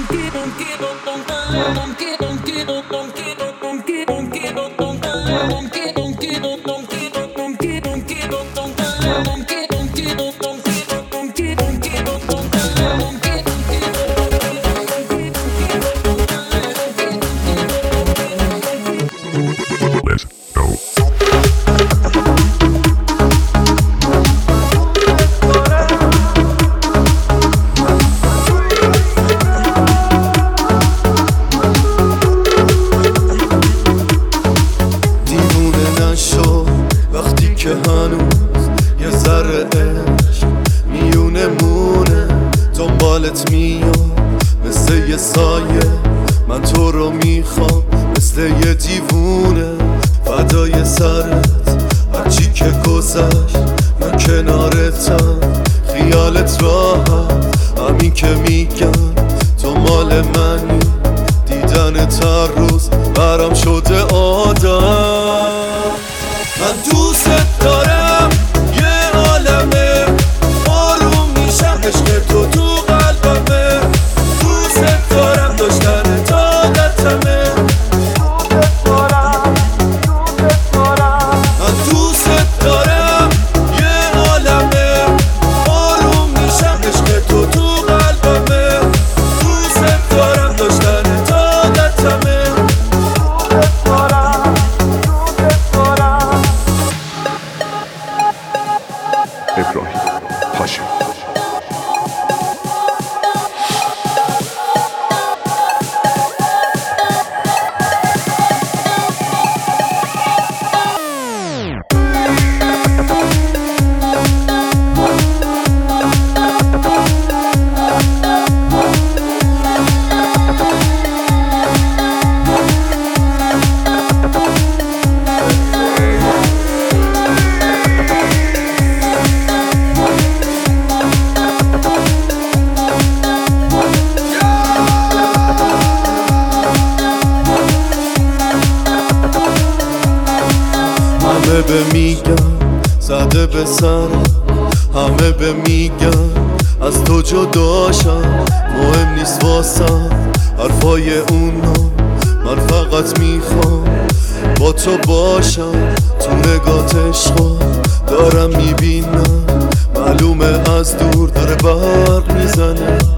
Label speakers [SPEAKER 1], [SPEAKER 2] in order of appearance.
[SPEAKER 1] دنبالت میام مثل یه سایه، من تو رو میخوام مثل یه دیوونه، فدای سرت هرچی که گذشت من کنارتم، خیالت راحت همین که میگن تو مال منی، دیدنت هر روز برام شده عادت. من دوست دارم یه عالمه آروم میشم، عشق تو تو قلبمه، دوست دارم داشتن عادتمه، من دوست دارم یه عالمه آروم میشم، عشق تو تو قلبمه، دوست دارم داشتن عادتمه.
[SPEAKER 2] ابراهیم هاشمی.
[SPEAKER 1] همه به میگن زده به سرم، همه به میگن از تو جداشم، مهم نیست واسم حرفای اونا، من فقط میخوام با تو باشم، تو نگات عشقا دارم میبینم، معلومه از دور داره برق میزنه،